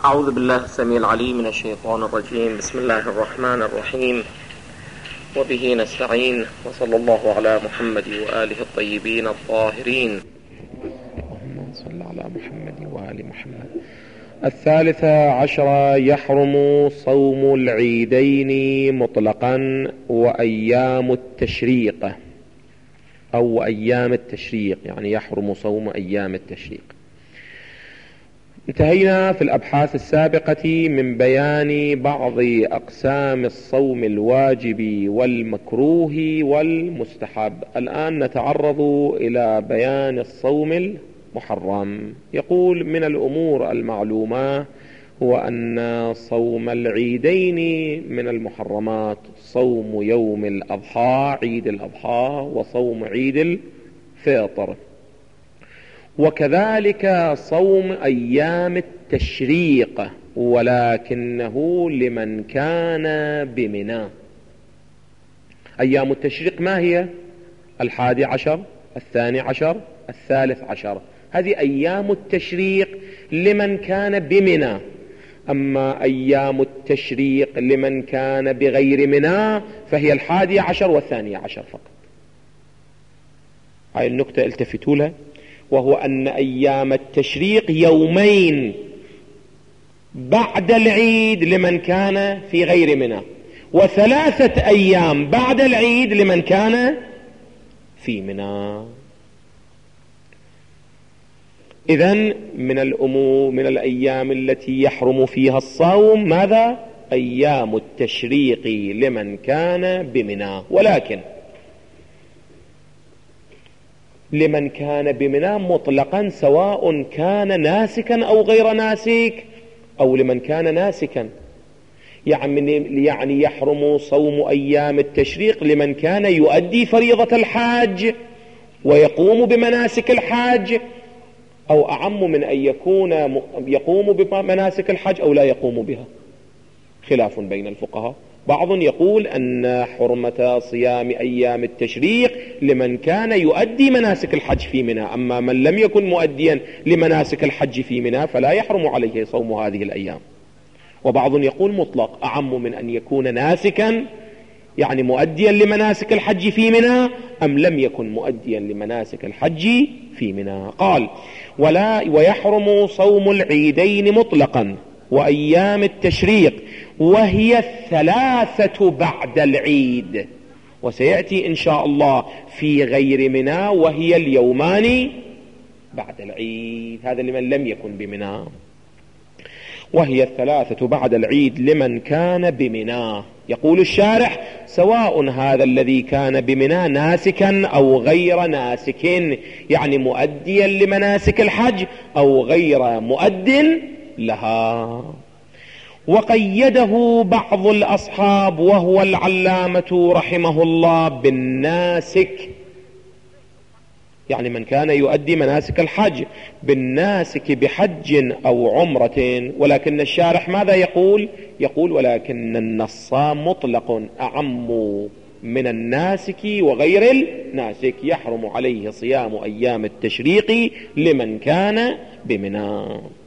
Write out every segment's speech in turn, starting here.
أعوذ بالله السميع العليم من الشيطان الرجيم. بسم الله الرحمن الرحيم، وبه نستعين، وصلى الله على محمد وآله الطيبين الطاهرين. اللهم صل على محمد وآل محمد. 13 يحرم صوم العيدين مطلقا وأيام التشريق، أو أيام التشريق، يعني يحرم صوم أيام التشريق. انتهينا في الأبحاث السابقة من بيان بعض أقسام الصوم الواجب والمكروه والمستحب. الآن نتعرض إلى بيان الصوم المحرم. يقول: من الأمور المعلومة هو أن صوم العيدين من المحرمات صوم يوم الأضحى، عيد الأضحى، وصوم عيد الفطر، وكذلك صوم أيام التشريق، ولكنه لمن كان بمنى. أيام التشريق ما هي؟ 11، 12، 13. هذه أيام التشريق لمن كان بمنى. أما أيام التشريق لمن كان بغير منى فهي 11 و12 فقط. هاي النقطة التفتوا لها، وهو أن أيام التشريق يومين بعد العيد لمن كان في غير منى، و3 أيام بعد العيد لمن كان في منى. إذن من الأمور، من الأيام التي يحرم فيها الصوم ماذا؟ أيام التشريق لمن كان بمنى، ولكن لمن كان بمنى مطلقا، سواء كان ناسكا أو غير ناسك، أو لمن كان ناسكا. يعني يحرم صوم أيام التشريق لمن كان يؤدي فريضة الحاج ويقوم بمناسك الحاج، أو أعم من أن يقوم بمناسك الحج أو لا يقوم بها. خلاف بين الفقهاء. بعض يقول أن حرمة صيام أيام التشريق لمن كان يؤدي مناسك الحج في منى، أما من لم يكن مؤديا لمناسك الحج في منى فلا يحرم عليه صوم هذه الأيام. وبعض يقول مطلق، أعم من أن يكون ناسكا، يعني مؤديا لمناسك الحج في منى، أم لم يكن مؤديا لمناسك الحج في منى. قال: ويحرم صوم العيدين مطلقا وأيام التشريق، وهي 3 بعد العيد، وسيأتي إن شاء الله في غير منى، وهي اليومان بعد العيد. هذا لمن لم يكن بمنى. وهي 3 بعد العيد لمن كان بمنى. يقول الشارح: سواء هذا الذي كان بمنى ناسكا أو غير ناسك، يعني مؤديا لمناسك الحج أو غير مؤد لها. وقيده بعض الأصحاب وهو العلامة رحمه الله بالناسك، يعني من كان يؤدي مناسك الحج، بالناسك بحج أو عمرة. ولكن الشارح ماذا يقول؟ يقول: ولكن النص مطلق أعم من الناسك وغير الناسك، يحرم عليه صيام أيام التشريق لمن كان بمنى.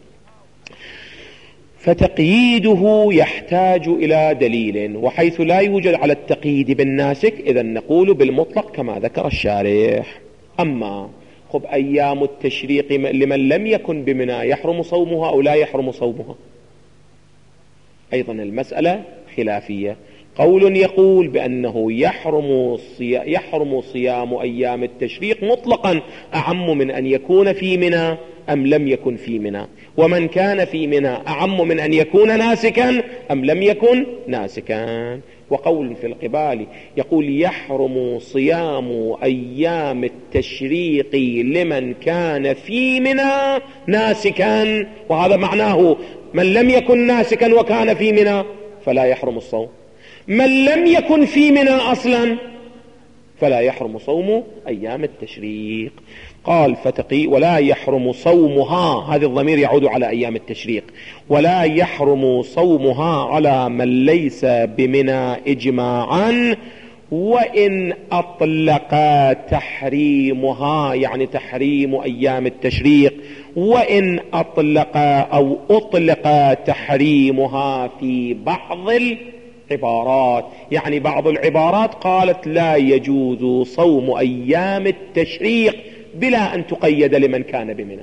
فتقييده يحتاج إلى دليل، وحيث لا يوجد على التقييد بالناسك إذن نقول بالمطلق كما ذكر الشارح. أما أيام التشريق لمن لم يكن بمنى يحرم صومها أو لا يحرم صومها؟ أيضا المسألة خلافية. قول يقول بأنه يحرم صيام أيام التشريق مطلقا أعم من أن يكون في منى أم لم يكن في منى، ومن كان في منى أعم من أن يكون ناسكا أم لم يكن ناسكا. وقول في القبال يقول: يحرم صيام أيام التشريق لمن كان في منى ناسكا، وهذا معناه من لم يكن ناسكا وكان في منى فلا يحرم الصوم، من لم يكن في منى أصلا فلا يحرم صوم أيام التشريق. قال: ولا يحرم صومها، هذا الضمير يعود على أيام التشريق، ولا يحرم صومها على من ليس بمنى إجماعا، وإن أطلق تحريمها يعني تحريم أيام التشريق، وإن أطلق أو أطلق تحريمها في بعض العبارات، يعني بعض العبارات قالت لا يجوز صوم أيام التشريق بلا أن تقيد لمن كان بمنى.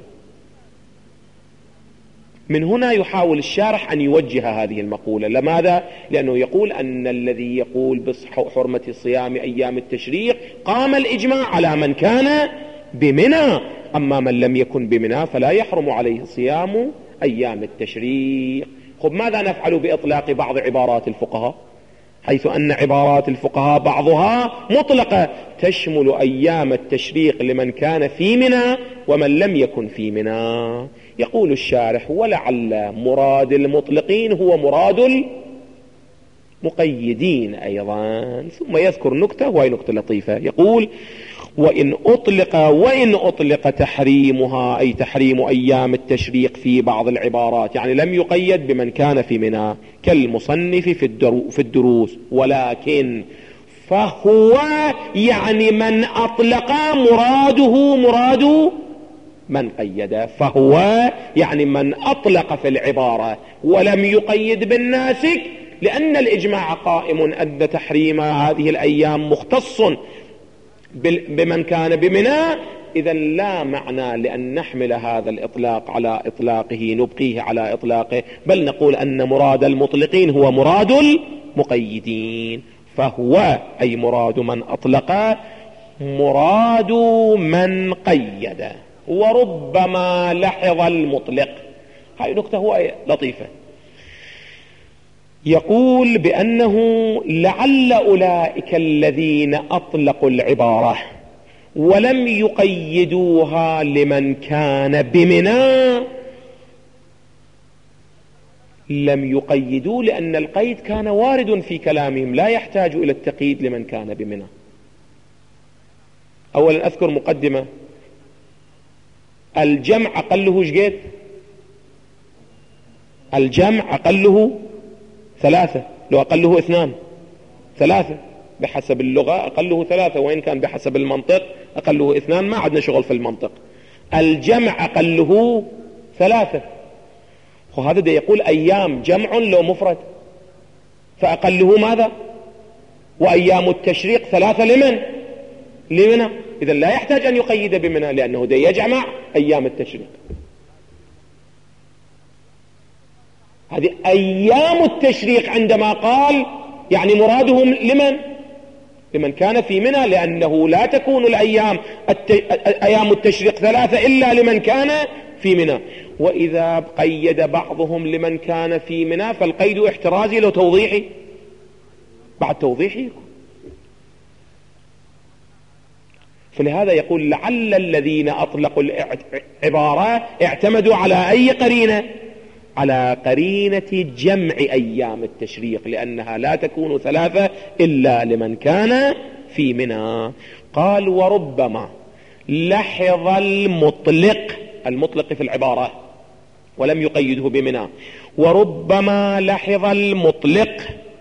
من هنا يحاول الشارح أن يوجه هذه المقولة. لماذا؟ لأنه يقول أن الذي يقول بحرمة صيام أيام التشريق قام الإجماع على من كان بمنى، أما من لم يكن بمنى فلا يحرم عليه صيام أيام التشريق. خب ماذا نفعل بإطلاق بعض عبارات الفقهاء، حيث أن عبارات الفقهاء بعضها مطلقة تشمل أيام التشريق لمن كان في منى ومن لم يكن في منى؟ يقول الشارح ولعل مراد المطلقين هو مراد المقيدين أيضا. ثم يذكر نكتة وهي نكتة لطيفة، يقول وإن أطلق تحريمها أي تحريم أيام التشريق في بعض العبارات، يعني لم يقيد بمن كان في منى كالمصنف في الدروس، ولكن فهو يعني من أطلق مراده مراد من قيد، فهو يعني من أطلق في العبارة ولم يقيد بالناسك، لأن الإجماع قائم أن تحريم هذه الأيام مختص بمن كان بمنى. إذا لا معنى لأن نحمل هذا الإطلاق على إطلاقه نبقيه على إطلاقه، بل نقول أن مراد المطلقين هو مراد المقيدين، فهو أي مراد من أطلق مراد من قيد. وربما لحظ المطلق، هاي نكتة هو لطيفة، يقول بأنه لعل أولئك الذين أطلقوا العبارة ولم يقيدوها لمن كان بمنى لم يقيدوا لأن القيد كان وارد في كلامهم لا يحتاج إلى التقييد لمن كان بمنى. أولا أذكر مقدمة، الجمع أقله شقيت؟ الجمع أقله 3، لو أقله 2 3 بحسب اللغة أقله 3، وإن كان بحسب المنطق أقله 2، ما عندنا شغل في المنطق. الجمع أقله 3، وهذا ده يقول أيام جمع لو مفرد، فأقله ماذا؟ وأيام التشريق 3 لمنى؟ إذا لا يحتاج أن يقيد بمنى لأنه ده يجمع أيام التشريق. هذه أيام التشريق عندما قال يعني مرادهم لمن كان في منى، لأنه لا تكون الأيام أيام التشريق 3 إلا لمن كان في منى. وإذا قيد بعضهم لمن كان في منى فالقيد احترازي لو توضيحي بعد توضيحي. فلهذا يقول لعل الذين أطلقوا العبارة اعتمدوا على أي قرينة؟ على قرينة جمع أيام التشريق، لأنها لا تكون 3 إلا لمن كان في منى. قال وربما لحظ المطلق في العبارة ولم يقيده بمنى، وربما لحظ المطلق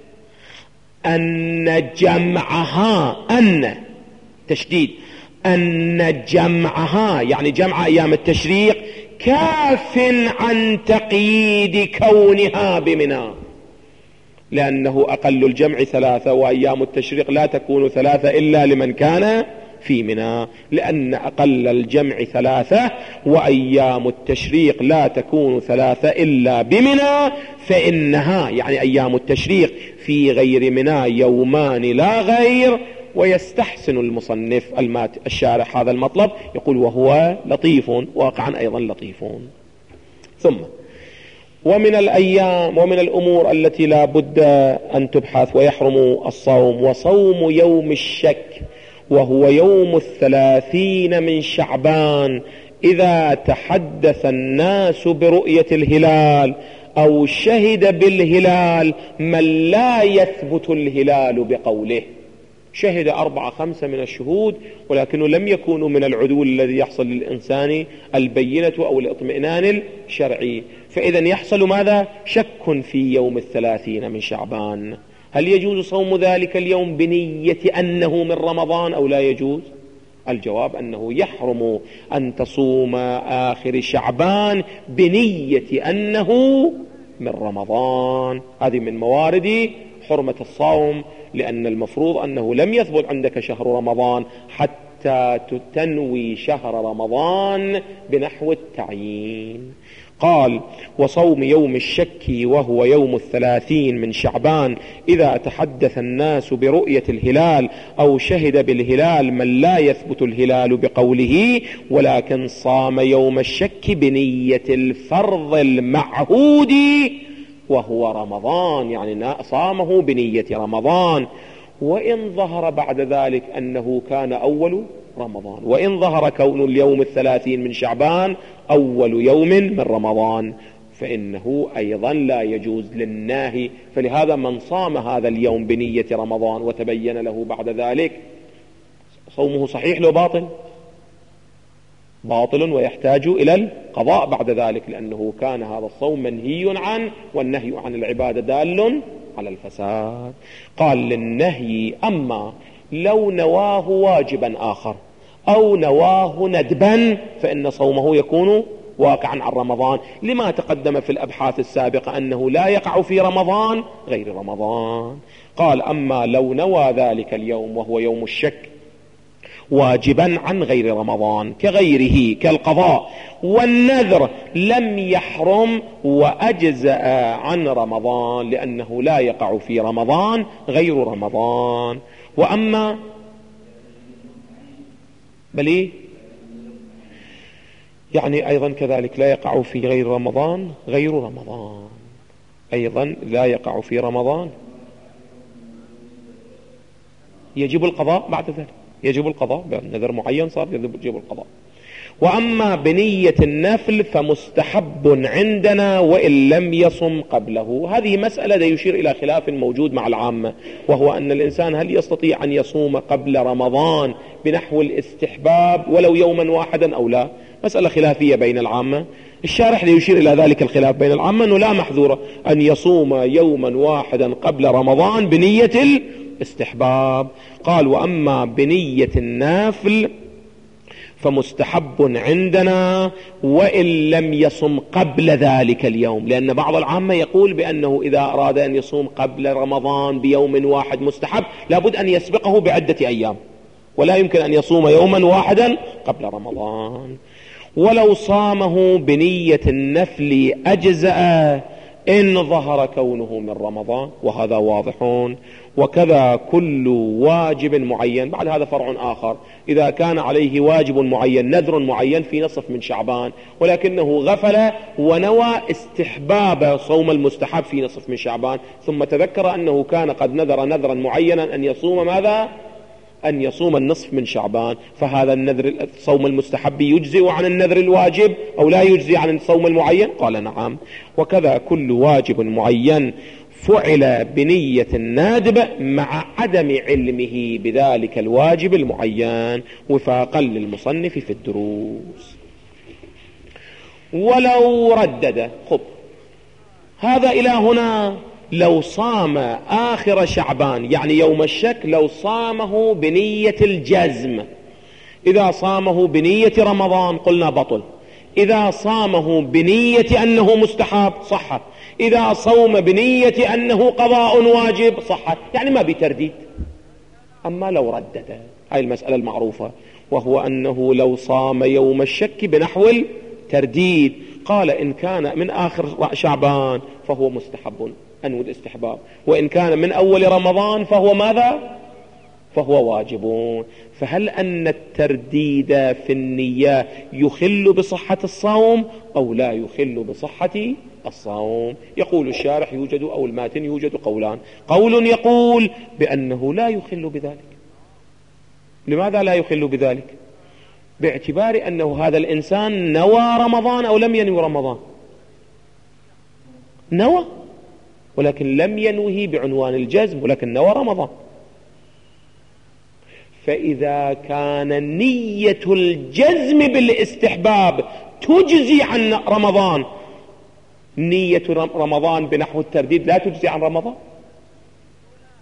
أن جمعها أن تشديد أن جمعها يعني جمع أيام التشريق كاف عن تقييد كونها بمنى، لأنه أقل الجمع 3 وأيام التشريق لا تكون 3 إلا لمن كان في منى، لأن أقل الجمع 3 وأيام التشريق لا تكون 3 إلا بمنى، فإنها يعني أيام التشريق في غير منى يومان لا غير. ويستحسن المصنف الشارح هذا المطلب، يقول وهو لطيف واقعا أيضا لطيف. ثم ومن الأيام ومن الأمور التي لا بد أن تبحث ويحرم الصوم وصوم يوم الشك، وهو يوم 30 من شعبان إذا تحدث الناس برؤية الهلال أو شهد بالهلال من لا يثبت الهلال بقوله. شهد 4-5 من الشهود ولكنه لم يكونوا من العدول الذي يحصل للإنسان البينة أو الاطمئنان الشرعي، فإذا يحصل ماذا؟ شك في يوم 30 من شعبان. هل يجوز صوم ذلك اليوم بنية أنه من رمضان أو لا يجوز؟ الجواب أنه يحرم أن تصوم آخر شعبان بنية أنه من رمضان. هذه من موارد حرمة الصوم، لأن المفروض أنه لم يثبت عندك شهر رمضان حتى تنوي شهر رمضان بنحو التعيين. قال: وصوم يوم الشك وهو يوم 30 من شعبان إذا تحدث الناس برؤية الهلال أو شهد بالهلال من لا يثبت الهلال بقوله، ولكن صام يوم الشك بنية الفرض المعهود وهو رمضان، يعني صامه بنية رمضان، وإن ظهر بعد ذلك أنه كان أول رمضان، وإن ظهر كون اليوم 30 من شعبان أول يوم من رمضان، فإنه أيضا لا يجوز للناهي. فلهذا من صام هذا اليوم بنية رمضان وتبين له بعد ذلك صومه صحيح لو باطل؟ باطل، ويحتاج إلى القضاء بعد ذلك، لأنه كان هذا الصوم منهي عنه، والنهي عن العبادة دال على الفساد. قال: للنهي أما لو نواه واجبا آخر أو نواه ندبا فإن صومه يكون واقعا عن رمضان، لما تقدم في الأبحاث السابقة أنه لا يقع في رمضان غير رمضان. قال: أما لو نوى ذلك اليوم وهو يوم الشك واجبا عن غير رمضان كغيره كالقضاء والنذر لم يحرم وأجزأ عن رمضان، لأنه لا يقع في رمضان غير رمضان. وأما بلي يعني أيضا كذلك لا يقع في غير رمضان غير رمضان، أيضا لا يقع في رمضان، يجب القضاء بعد ذلك، يجب القضاء بنذر معين صار يجب القضاء. وأما بنية النفل فمستحب عندنا وإن لم يصم قبله. هذه مسألة يشير إلى خلاف موجود مع العامة، وهو أن الإنسان هل يستطيع أن يصوم قبل رمضان بنحو الاستحباب ولو يوما واحدا أو لا، مسألة خلافية بين العامة. الشارح يشير إلى ذلك الخلاف بين العامة أنه لا محذورة أن يصوم يوما واحدا قبل رمضان بنية الاستحباب. قال: وأما بنية النافل فمستحب عندنا وإن لم يصم قبل ذلك اليوم، لأن بعض العامة يقول بأنه إذا أراد أن يصوم قبل رمضان بيوم واحد مستحب لابد أن يسبقه بعدة أيام، ولا يمكن أن يصوم يوما واحدا قبل رمضان. ولو صامه بنية النفل أجزأ إن ظهر كونه من رمضان، وهذا واضح. وكذا كل واجب معين. بعد هذا فرع آخر: إذا كان عليه واجب معين نذر معين في نصف من شعبان ولكنه غفل ونوى استحباب صوم المستحب في نصف من شعبان، ثم تذكر أنه كان قد نذر نذرا معينا أن يصوم ماذا؟ أن يصوم النصف من شعبان، فهذا النذر الصوم المستحب يجزئ عن النذر الواجب أو لا يجزئ عن الصوم المعين؟ قال: نعم. وكذا كل واجب معين فعل بنية النادب مع عدم علمه بذلك الواجب المعين وفاقا للمصنف في الدروس. ولو ردد، خب هذا إلى هنا لو صام آخر شعبان يعني يوم الشك، لو صامه بنية الجزم، إذا صامه بنية رمضان قلنا بطل، إذا صامه بنية أنه مستحب صحت، إذا صوم بنية أنه قضاء واجب صحت، يعني ما بترديد. أما لو ردد، هاي المسألة المعروفة، وهو أنه لو صام يوم الشك بنحو الترديد، قال: إن كان من آخر شعبان فهو مستحب أنو الاستحباب، وإن كان من أول رمضان فهو ماذا؟ فهو واجب. فهل أن الترديد في النية يخل بصحة الصوم أو لا يخل بصحة الصوم؟ يقول الشارح يوجد أو الماتن يوجد قولان. قول يقول بأنه لا يخل بذلك. لماذا لا يخل بذلك؟ باعتبار أنه هذا الإنسان نوى رمضان أو لم ينوي رمضان؟ نوى، ولكن لم ينوه بعنوان الجزم، ولكن نوى رمضان. فإذا كان نية الجزم بالاستحباب تجزي عن رمضان، نية رمضان بنحو الترديد لا تجزي عن رمضان.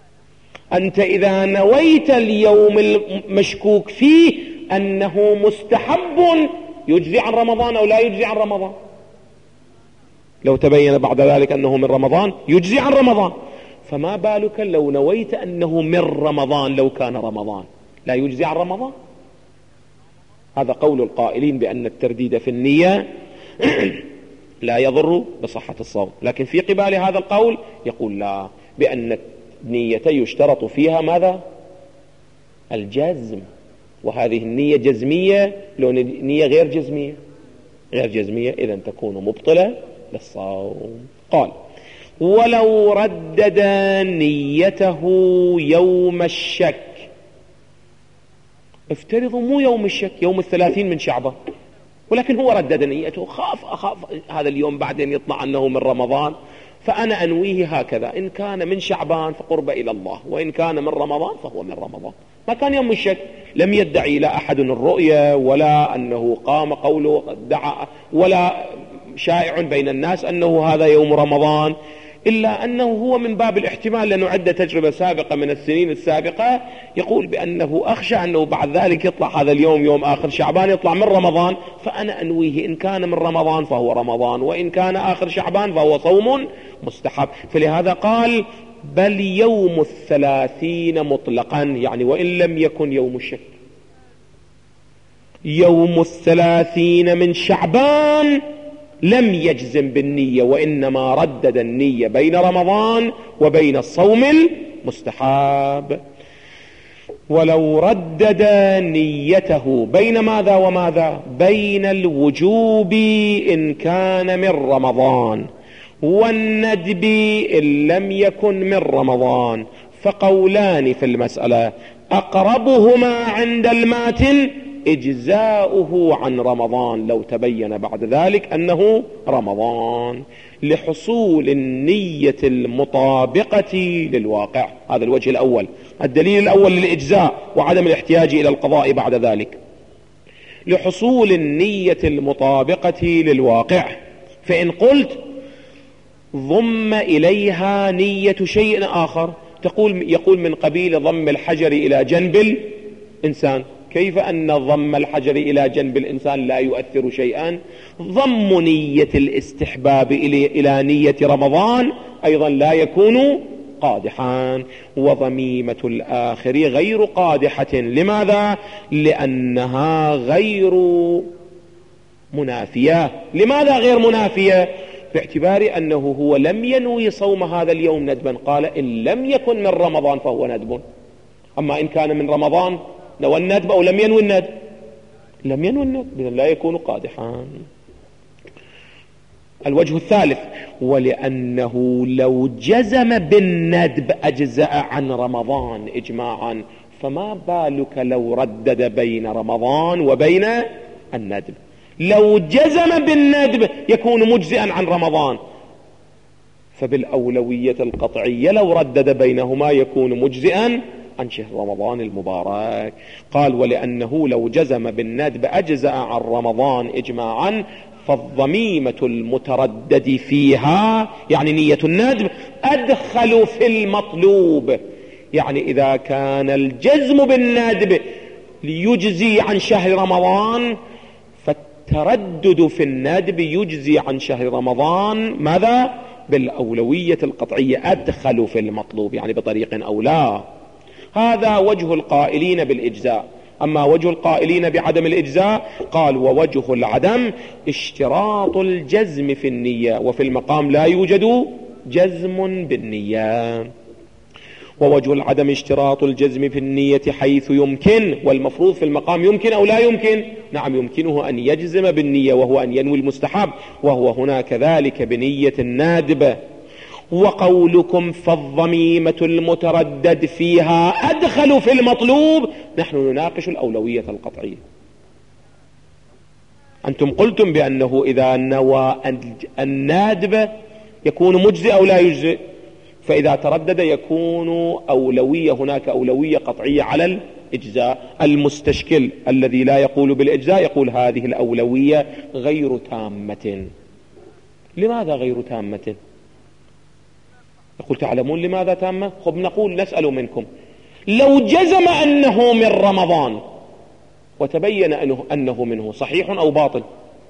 أنت إذا نويت اليوم المشكوك فيه أنه مستحب يجزي عن رمضان أو لا يجزي عن رمضان، لو تبين بعد ذلك أنه من رمضان يجزي عن رمضان، فما بالك لو نويت أنه من رمضان، لو كان رمضان لا يجزي عن رمضان. هذا قول القائلين بأن الترديد في النية لا يضر بصحة الصوم، لكن في قبال هذا القول يقول لا، بأن النية يشترط فيها ماذا؟ الجزم، وهذه النية جزمية، لو نية غير جزمية إذن تكون مبطلة للصوم. قال ولو ردد نيته يوم الشك، افترضوا مو يوم الشك، يوم 30 من شعبان، ولكن هو ردد نيته، أخاف هذا اليوم بعدين يطلع أنه من رمضان، فأنا أنويه هكذا، إن كان من شعبان فقرب إلى الله، وإن كان من رمضان فهو من رمضان. ما كان يوم الشك، لم يدعي لا أحد الرؤية ولا أنه قام قوله دعا، ولا شائع بين الناس أنه هذا يوم رمضان، إلا أنه هو من باب الاحتمال، لأنه عدة تجربة سابقة من السنين السابقة يقول بأنه أخشى أنه بعد ذلك يطلع هذا اليوم يوم آخر شعبان يطلع من رمضان، فأنا أنويه إن كان من رمضان فهو رمضان، وإن كان آخر شعبان فهو صوم مستحب. فلهذا قال بل يوم 30 مطلقا، يعني وإن لم يكن يوم الشك، يوم 30 من شعبان لم يجزم بالنية، وإنما ردد النية بين رمضان وبين الصوم المستحب. ولو ردد نيته بين ماذا وماذا؟ بين الوجوب إن كان من رمضان والندب إن لم يكن من رمضان، فقولان في المسألة، أقربهما عند الماتن إجزاؤه عن رمضان لو تبين بعد ذلك أنه رمضان، لحصول النية المطابقة للواقع. هذا الوجه الأول، الدليل الأول للإجزاء وعدم الاحتياج إلى القضاء بعد ذلك، لحصول النية المطابقة للواقع. فإن قلت ضم إليها نية شيء آخر، يقول من قبيل ضم الحجر إلى جنب الإنسان، كيف أن ضم الحجر إلى جنب الإنسان لا يؤثر شيئا؟ ضم نية الاستحباب إلى نية رمضان أيضا لا يكون قادحا، وضميمة الآخر غير قادحة. لماذا؟ لأنها غير منافية. لماذا غير منافية؟ باعتبار أنه هو لم ينوي صوم هذا اليوم ندبا، قال إن لم يكن من رمضان فهو ندب. أما إن كان من رمضان نوى الندب أو لم ينوي الندب، لم ينوي الندب، لا يكون قادحا. الوجه الثالث، ولأنه لو جزم بالندب أجزأ عن رمضان إجماعا، فما بالك لو ردد بين رمضان وبين الندب؟ لو جزم بالندب يكون مجزئا عن رمضان، فبالأولوية القطعية لو ردد بينهما يكون مجزئا عن شهر رمضان المبارك. قال ولأنه لو جزم بالندب أجزأ عن رمضان إجماعا، فالضميمة المتردد فيها يعني نية الندب أدخل في المطلوب. يعني إذا كان الجزم بالندب ليجزي عن شهر رمضان، فالتردد في الندب يجزي عن شهر رمضان ماذا؟ بالأولوية القطعية، أدخل في المطلوب، يعني بطريق أولى. هذا وجه القائلين بالإجزاء. أما وجه القائلين بعدم الإجزاء قال ووجه العدم اشتراط الجزم في النية، وفي المقام لا يوجد جزم بالنية. ووجه العدم اشتراط الجزم في النية حيث يمكن، والمفروض في المقام يمكن أو لا يمكن؟ نعم يمكنه أن يجزم بالنية، وهو أن ينوي المستحب، وهو هنا كذلك بنية النادب. وقولكم فالضميمة المتردد فيها أدخل في المطلوب، نحن نناقش الأولوية القطعية. أنتم قلتم بأنه إذا نوى النادب يكون مجزئ أو لا يجزئ، فإذا تردد يكون أولوية، هناك أولوية قطعية على الإجزاء. المستشكل الذي لا يقول بالإجزاء يقول هذه الأولوية غير تامة. لماذا غير تامة؟ يقول تعلمون لماذا تامة؟ خب نقول نسأل منكم، لو جزم أنه من رمضان وتبين أنه منه، صحيح أو باطل؟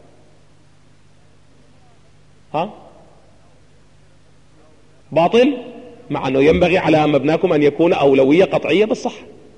باطل، مع أنه ينبغي على مبناكم أن يكون أولوية قطعية بالصحة.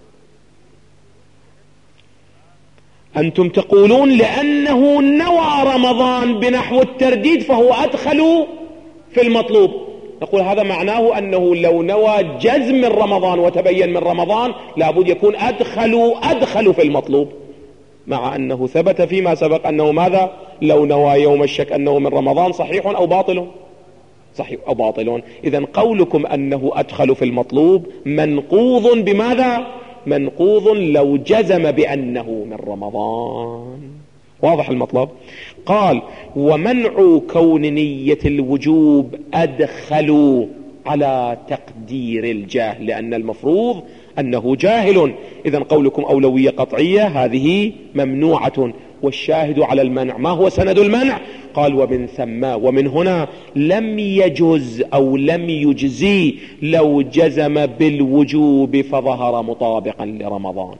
أنتم تقولون لأنه نوى رمضان بنحو الترديد فهو أدخل في المطلوب. نقول هذا معناه أنه لو نوى جزم من رمضان وتبين من رمضان لابد يكون أدخل في المطلوب، مع أنه ثبت فيما سبق أنه ماذا؟ لو نوى يوم الشك أنه من رمضان صحيح أو باطل؟ صحيح أو باطل. إذن قولكم أنه أدخل في المطلوب منقوض بماذا؟ منقوض لو جزم بأنه من رمضان. واضح المطلب؟ قال ومنع كون نية الوجوب أدخل على تقدير الجاهل، لأن المفروض أنه جاهل. إذن قولكم أولوية قطعية هذه ممنوعة، والشاهد على المنع ما هو سند المنع؟ قال ومن ثم ومن هنا لم يجز أو لم يجزي لو جزم بالوجوب فظهر مطابقا لرمضان.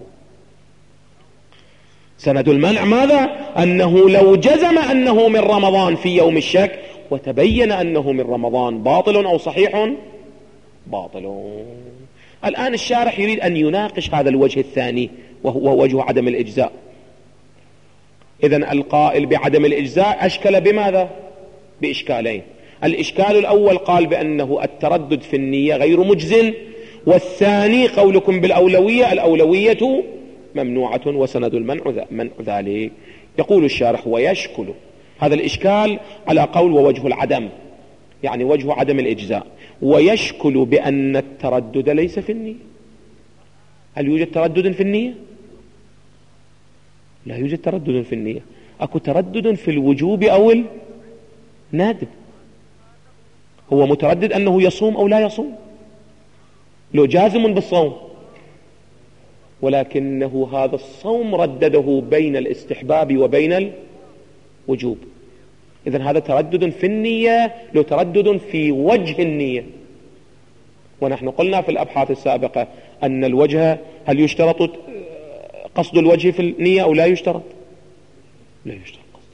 سند المنع ماذا؟ أنه لو جزم أنه من رمضان في يوم الشك وتبين أنه من رمضان باطل أو صحيح؟ باطل. الآن الشارح يريد أن يناقش هذا الوجه الثاني وهو وجه عدم الإجزاء. إذن القائل بعدم الإجزاء أشكل بماذا؟ بإشكالين. الإشكال الأول قال بأنه التردد في النية غير مجز، والثاني قولكم بالأولوية، الأولوية ممنوعة وسند المنع منع ذلك. يقول الشارح ويشكل هذا الإشكال على قول ووجه العدم، يعني وجه عدم الإجزاء، ويشكل بأن التردد ليس في النية. هل يوجد تردد في النية؟ لا يوجد تردد في النية. أكو تردد في الوجوب أو الندب. هو متردد أنه يصوم أو لا يصوم، لو جازم بالصوم، ولكنه هذا الصوم ردده بين الاستحباب وبين الوجوب. إذن هذا تردد في النية، لو تردد في وجه النية. ونحن قلنا في الأبحاث السابقة أن الوجه هل يشترط قصد الوجه في النية أو لا يشترط؟ لا يشترط قصد.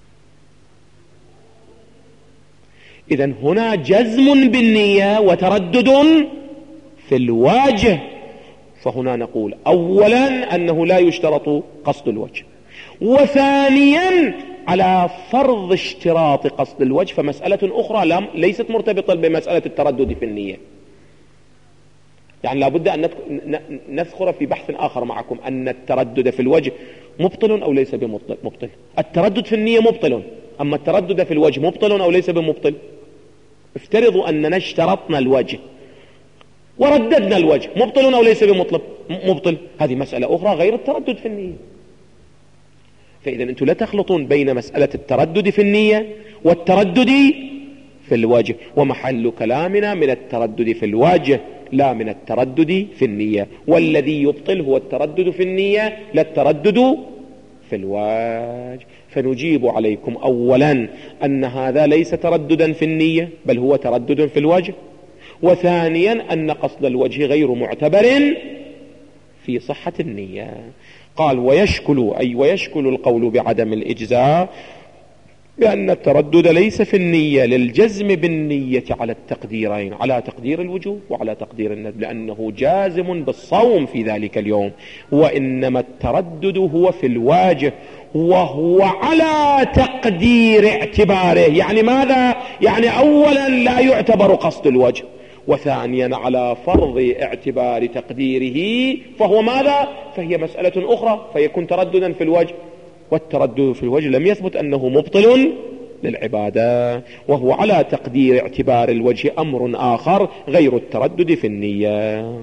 إذن هنا جزم بالنية وتردد في الوجه، فهنا نقول أولا أنه لا يشترط قصد الوجه، وثانيا على فرض اشتراط قصد الوجه فمسألة أخرى ليست مرتبطة بمسألة التردد في النية. يعني لابد أن نذكر في بحث آخر معكم أن التردد في الوجه مبطل أو ليس بمبطل. التردد في النية مبطل، أما التردد في الوجه مبطل أو ليس بمبطل. افترضوا أننا اشترطنا الوجه ورددنا الوجه، مبطل أو ليس بمبطل؟ هذه مسألة أخرى غير التردد في النية. فإذا أنتم لا تخلطون بين مسألة التردد في النية والتردد في الوجه، ومحل كلامنا من التردد في الوجه لا من التردد في النية، والذي يبطل هو التردد في النية لا التردد في الوجه. فنجيب عليكم أولا أن هذا ليس ترددا في النية بل هو تردد في الوجه، وثانيا أن قصد الوجه غير معتبر في صحة النية. قال ويشكل القول بعدم الإجزاء بأن التردد ليس في النية للجزم بالنية على التقديرين، على تقدير الوجوب وعلى تقدير الندب، لأنه جازم بالصوم في ذلك اليوم، وإنما التردد هو في الواجب وهو على تقدير اعتباره. يعني ماذا؟ يعني أولا لا يعتبر قصد الوجه، وثانيا على فرض اعتبار تقديره فهو ماذا؟ فهي مسألة أخرى، فيكون ترددا في الوجه، والتردد في الوجه لم يثبت أنه مبطل للعبادة، وهو على تقدير اعتبار الوجه أمر آخر غير التردد في النية.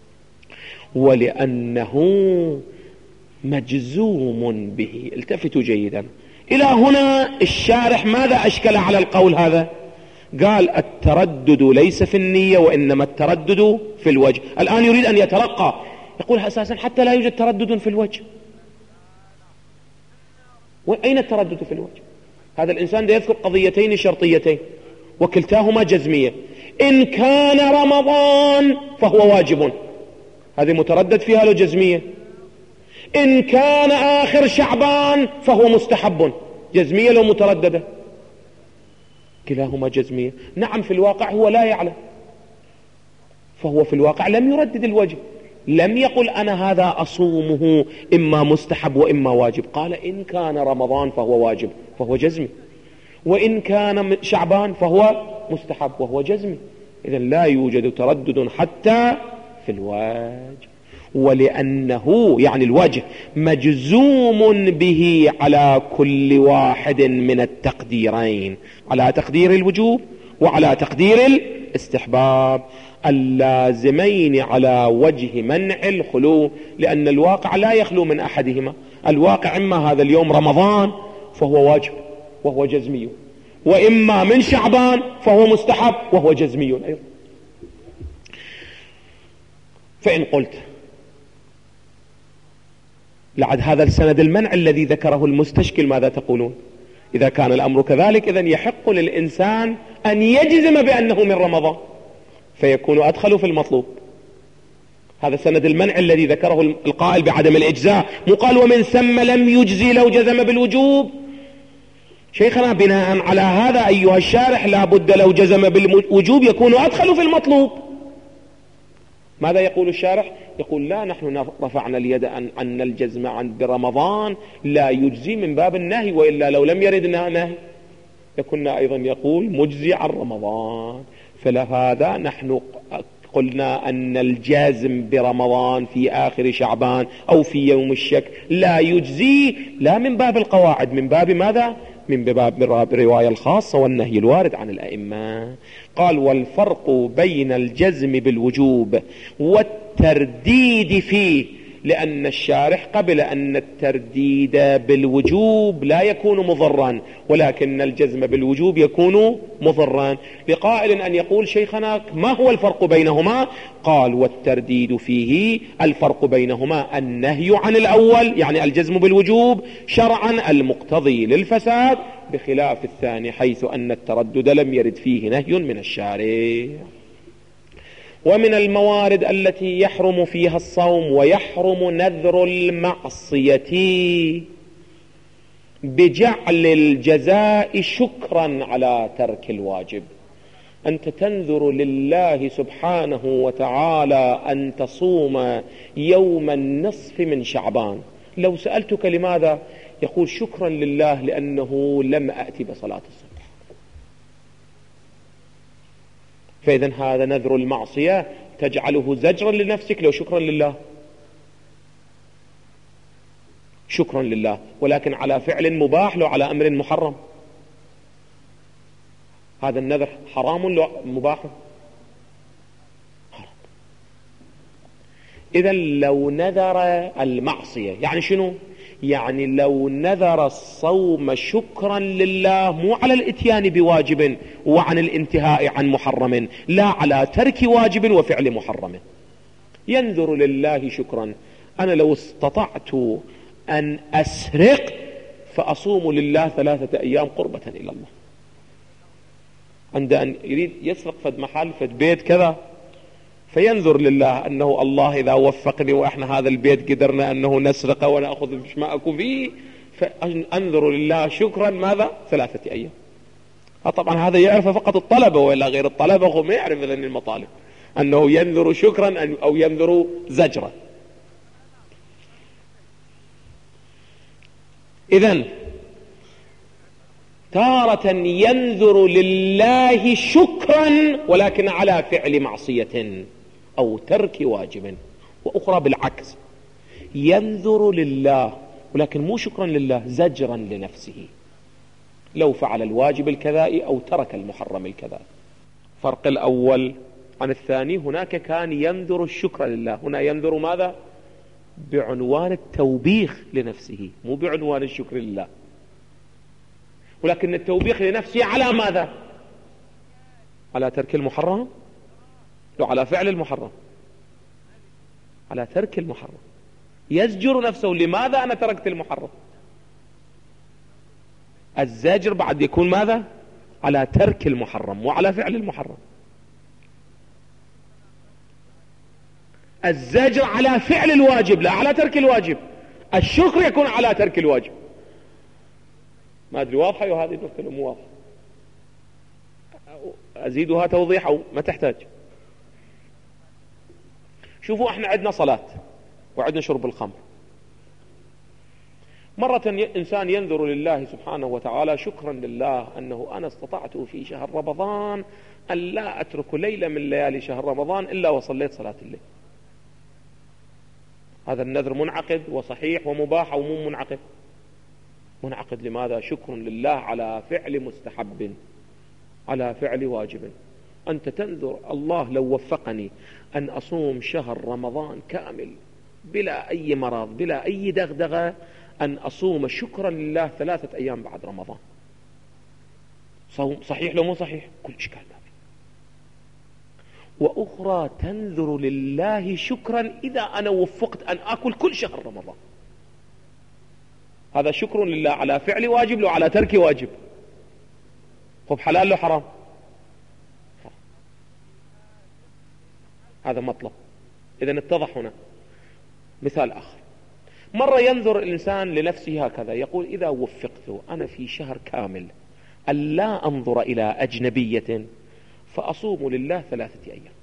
ولأنه مجزوم به. التفتوا جيدا إلى هنا. الشارح ماذا أشكل على القول هذا؟ قال التردد ليس في النية وإنما التردد في الوجه. الآن يريد أن يترقى، يقول أساسا حتى لا يوجد تردد في الوجه. وأين التردد في الوجه؟ هذا الإنسان يذكر قضيتين شرطيتين وكلتاهما جزمية. إن كان رمضان فهو واجب، هذه متردد فيها لو جزمية. إن كان آخر شعبان فهو مستحب، جزمية لو مترددة؟ كلاهما جزمية. نعم في الواقع هو لا يعلم، فهو في الواقع لم يردد الوجه، لم يقل أنا هذا أصومه إما مستحب وإما واجب، قال إن كان رمضان فهو واجب فهو جزمي، وإن كان شعبان فهو مستحب وهو جزمي. إذن لا يوجد تردد حتى في الواجب، ولأنه يعني الوجه مجزوم به على كل واحد من التقديرين، على تقدير الوجوب وعلى تقدير الاستحباب اللازمين على وجه منع الخلو، لأن الواقع لا يخلو من أحدهما. الواقع إما هذا اليوم رمضان فهو واجب وهو جزمي، وإما من شعبان فهو مستحب وهو جزمي أيضا. فإن قلت لعد هذا السند المنع الذي ذكره المستشكل ماذا تقولون؟ إذا كان الأمر كذلك إذن يحق للإنسان أن يجزم بأنه من رمضان فيكون أدخل في المطلوب. هذا سند المنع الذي ذكره القائل بعدم الإجزاء، مقال ومن ثم لم يجزي لو جزم بالوجوب. شيخنا بناء على هذا أيها الشارح لا بد لو جزم بالوجوب يكون أدخل في المطلوب. ماذا يقول الشارح؟ يقول لا، نحن رفعنا اليد أن الجزم برمضان لا يجزي من باب النهي، وإلا لو لم يرد نهي لكنا أيضا يقول مجزي عن رمضان. فلهذا نحن قلنا أن الجازم برمضان في آخر شعبان أو في يوم الشك لا يجزي، لا من باب القواعد، من باب ماذا؟ من باب الرواية الخاصة والنهي الوارد عن الأئمة. قال والفرق بين الجزم بالوجوب والترديد فيه، لأن الشارح قبل أن الترديد بالوجوب لا يكون مضرا، ولكن الجزم بالوجوب يكون مضرا. لقائل أن يقول شيخنا ما هو الفرق بينهما؟ قال والترديد فيه الفرق بينهما النهي عن الأول يعني الجزم بالوجوب شرعا المقتضي للفساد، بخلاف الثاني حيث أن التردد لم يرد فيه نهي من الشارع. ومن الموارد التي يحرم فيها الصوم ويحرم نذر المعصية بجعل الجزاء شكرا على ترك الواجب. أنت تنذر لله سبحانه وتعالى أن تصوم يوم النصف من شعبان، لو سألتك لماذا يقول شكرا لله لأنه لم أأتي بصلاة الصبح. فإذا هذا نذر المعصية تجعله زجرا لنفسك لو شكرا لله، شكرا لله، ولكن على فعل مباح لو على أمر محرم. هذا النذر حرام لو مباح؟ حرام. إذا لو نذر المعصية يعني شنو؟ يعني لو نذر الصوم شكرا لله مو على الاتيان بواجب وعن الانتهاء عن محرم، لا على ترك واجب وفعل محرم، ينذر لله شكرا. أنا لو استطعت أن أسرق فأصوم لله 3 أيام قربة إلى الله. عند أن يريد يسرق فد محل فد بيت كذا فينذر لله أنه الله إذا وفقني وإحنا هذا البيت قدرنا أنه نسرقه ونأخذ مش ما أكو فيه، فأنذر لله شكرا ماذا 3 أيام. طبعا هذا يعرف فقط الطلبة، وإلا غير الطلبة هو ما يعرف ذن المطالب أنه ينذر شكرا أو ينذر زجرا. إذن تارة ينذر لله شكرا ولكن على فعل معصية أو ترك واجب، وأخرى بالعكس ينذر لله ولكن مو شكرا لله، زجرا لنفسه لو فعل الواجب الكذائي أو ترك المحرم الكذائي. فرق الأول عن الثاني، هناك كان ينذر الشكر لله، هنا ينذر ماذا؟ بعنوان التوبيخ لنفسه مو بعنوان الشكر لله، ولكن التوبيخ لنفسه على ماذا؟ على ترك المحرم؟ لو على فعل المحرم، على ترك المحرم، يزجر نفسه لماذا أنا تركت المحرم. الزجر بعد يكون ماذا؟ على ترك المحرم وعلى فعل المحرم. الزجر على فعل الواجب لا على ترك الواجب، الشكر يكون على ترك الواجب. ما أدري واضحة وهذه النقطة مو واضحة، أزيدها توضيح أو ما تحتاج. شوفوا احنا عندنا صلاة وعندنا شرب الخمر. مرة إنسان ينذر لله سبحانه وتعالى شكرا لله أنه أنا استطعت في شهر رمضان أن لا أترك ليلة من ليالي شهر رمضان إلا وصليت صلاة الليل. هذا النذر منعقد وصحيح ومباح أو مو منعقد؟ منعقد. لماذا؟ شكر لله على فعل مستحب، على فعل واجب. أنت تنذر الله لو وفقني أن أصوم شهر رمضان كامل بلا أي مرض بلا أي دغدغة، أن أصوم شكرا لله 3 أيام بعد رمضان. صوم صحيح لو مو صحيح؟ كل إشكال ما فيه. وأخرى تنذر لله شكرا إذا أنا وفقت أن أكل كل شهر رمضان. هذا شكر لله على فعل واجب لو على ترك واجب. خب حلال لو حرام؟ هذا مطلب. إذن اتضح هنا. مثال آخر، مرة ينظر الإنسان لنفسه هكذا، يقول إذا وفقت أنا في شهر كامل ألا أنظر إلى أجنبية فأصوم لله 3 أيام.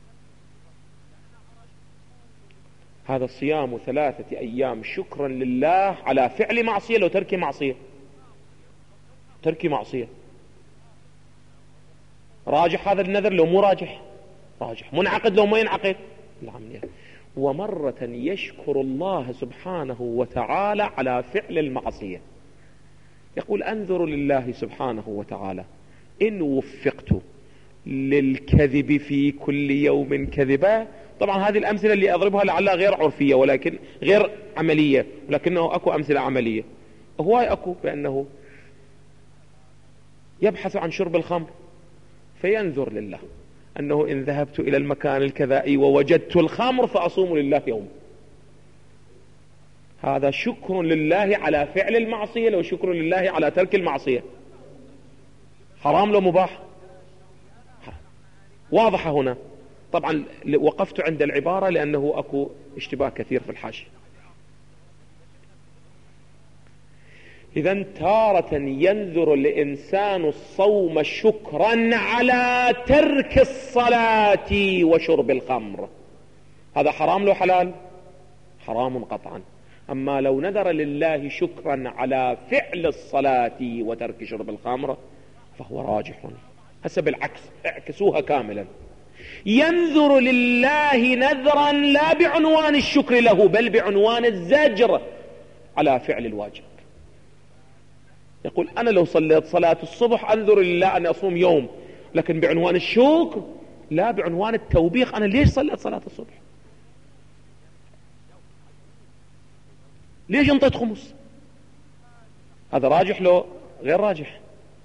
هذا الصيام 3 أيام شكرا لله على فعل معصية لو ترك معصية؟ ترك معصية. راجح هذا النذر لو مو راجح؟ راجح. منعقد لو ما ينعقد؟ العملية. ومرة يشكر الله سبحانه وتعالى على فعل المعصية، يقول أنذر لله سبحانه وتعالى إن وفقت للكذب في كل يوم كذبا. طبعا هذه الأمثلة اللي أضربها لعلها غير عرفية ولكن غير عملية، ولكنه أكو أمثلة عملية. هواي أكو بأنه يبحث عن شرب الخمر فينذر لله أنه إن ذهبت إلى المكان الكذائي ووجدت الخمر فأصوم لله يوم. هذا شكر لله على فعل المعصية لو شكر لله على ترك المعصية؟ حرام لو مباح؟ حرام. واضحة هنا. طبعا وقفت عند العبارة لأنه أكو اشتباه كثير في الحاشية. إذن تارة ينذر الإنسان الصوم شكرا على ترك الصلاة وشرب الخمر. هذا حرام لو حلال؟ حرام قطعا. أما لو نذر لله شكرا على فعل الصلاة وترك شرب الخمر فهو راجح. هسه بالعكس، اعكسوها كاملا. ينذر لله نذرا لا بعنوان الشكر له بل بعنوان الزجر على فعل الواجب. يقول أنا لو صليت صلاة الصبح أنذر لله أن أصوم يوم، لكن بعنوان الشكر لا بعنوان التوبيخ. أنا ليش صليت صلاة الصبح؟ ليش انطيت خمس؟ هذا راجح لو غير راجح؟